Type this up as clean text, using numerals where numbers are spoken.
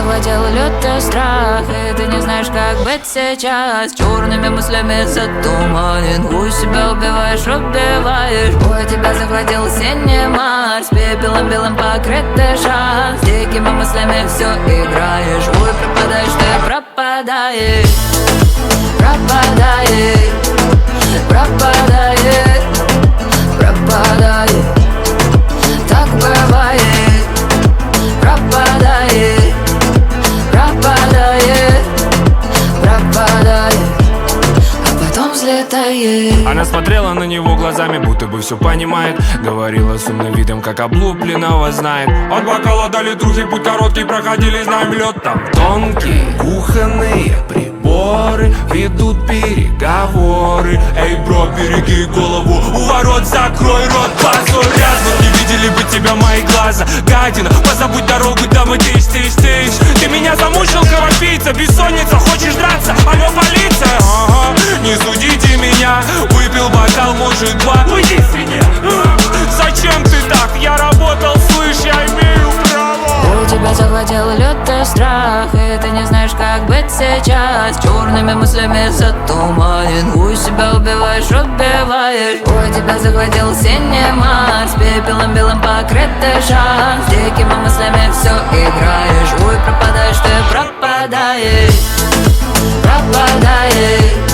захватил лютый страх, и ты не знаешь, как быть сейчас. Черными мыслями затуманен, хуй себя убиваешь, убиваешь. Ой, тебя захватил синий Марс, пепелом белым покрытый шанс. Дикими мыслями все играешь, ой, пропадаешь, ты пропадаешь. Пропадаешь, пропадаешь, пропадаешь. Так бывает. Пропадаешь, пропадаешь, пропадаешь, а потом взлетаешь. Она смотрела на него глазами, будто бы все понимает. Говорила с умным видом, как облупленного знает. От бокала до литрухи путь короткий, проходили, знаем, лед там тонкий. Кухонные приборы ведут переговоры. Эй, бро, береги голову, у ворот закрой рот, позор. Рядом не видели бы тебя мои глаза, гадина. Позабудь дорогу, домой, тыщ. Ты меня замучил, кровопийца, бессонница, хочешь драться? Алло, полиция, ага, не судите меня. Выпил бокал, может, два. Уйди с меня. Зачем ты так? Я работал, слышь, я имею право. У тебя захватил лютый страх, и ты не знаешь, как быть сейчас. Черными мыслями затуманен, хуй себя убиваешь, убиваешь. Ой, тебя захватил синий Марс, пепелом белым покрытый шанс. Дикими мыслями все играешь, ой, пропадаешь, ты пропадаешь. Пропадаешь,